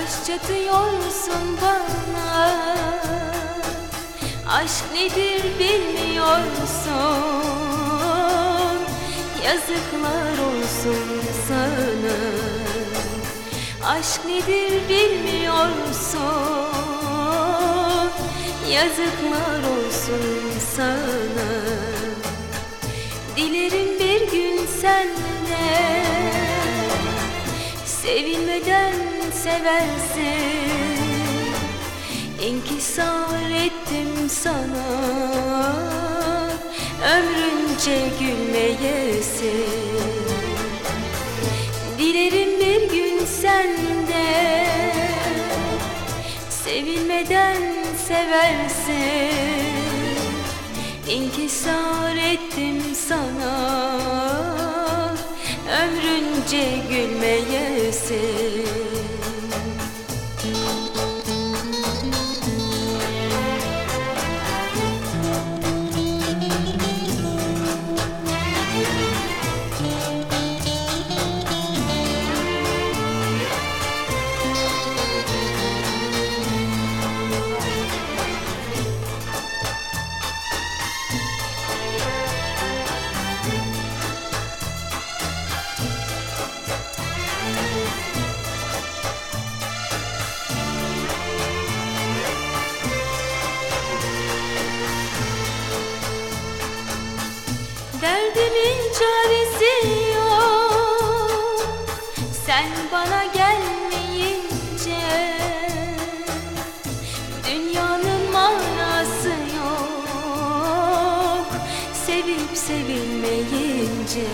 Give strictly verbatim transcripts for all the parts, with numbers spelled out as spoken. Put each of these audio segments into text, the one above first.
Taş çatıyorsun bana, aşk nedir bilmiyorsun. Yazıklar olsun sana, aşk nedir bilmiyorsun. Yazıklar olsun sana. Dilerim bir gün sen de sevilmeden seversin. İnkisar ettim sana, ömrünce gülmeyesin. Dilerim bir gün sen de sevilmeden seversin. İnkisar ettim sana, ömrünce gülmeyesin. Derdimin çaresi yok, sen bana gelmeyince. Dünyanın manası yok, sevip sevilmeyince.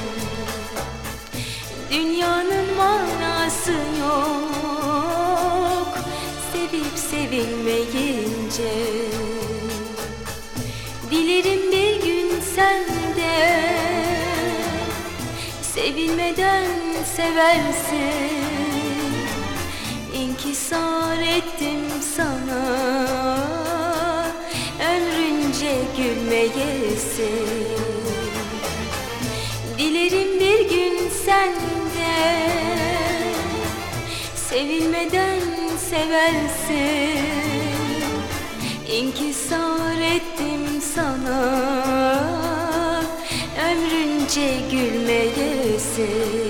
Dünyanın manası yok, sevip sevilmeyince. Dilerim bir gün sen de sevilmeden seversin. İnkisar ettim sana, ömrünce gülmeyesin. Dilerim bir gün sen de sevilmeden seversin. İnkisar ettim sana, ömrünce gülmeyesin.